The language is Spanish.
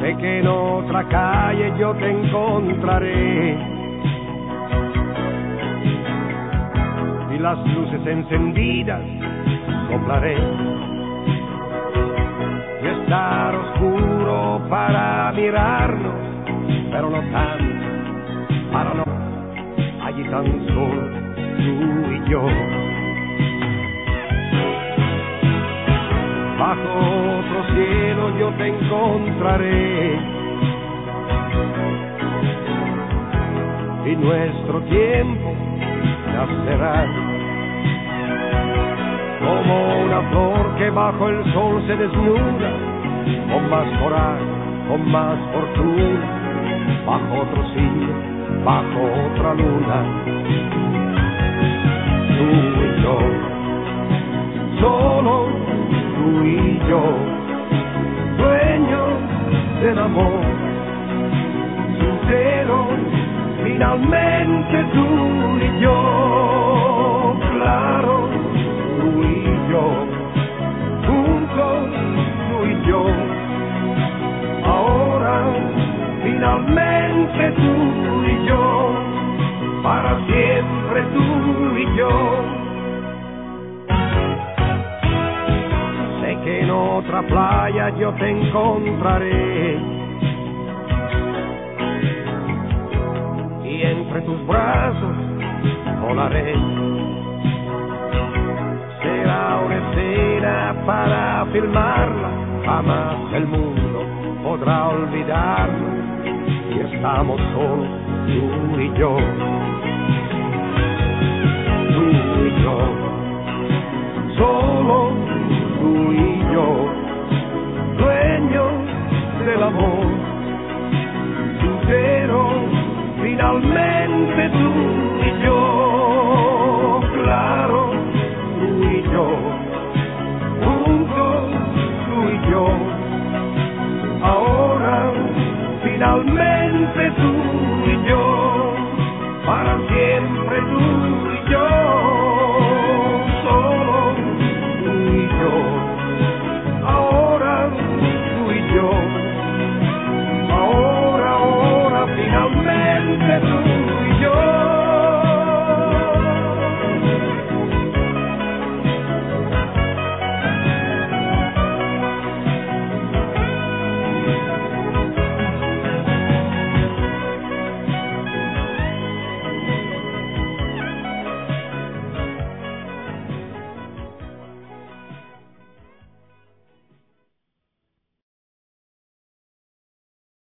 Sé que en otra calle yo te encontraré y las luces encendidas soplaré y estar oscuro para mirarnos, pero no tanto para no, allí tan solo tú y yo. Bajo otro cielo yo te encontraré y nuestro tiempo nacerá como una flor que bajo el sol se desnuda, con más coraje, con más fortuna, bajo otro cielo, bajo otra luna. Tú y yo, solo tú y yo, dueños del amor sincero, finalmente tú y yo, claro, tú y yo, juntos tú y yo, ahora finalmente tú y yo, para siempre tú y yo. Sé que en otra playa yo te encontraré y entre tus brazos volaré. Será una escena para filmarla, jamás el mundo podrá olvidarnos, y estamos solos tú y yo, tú y yo, solo tú y yo, dueños del amor sincero, finalmente tú y yo, claro, tú y yo, juntos tú y yo.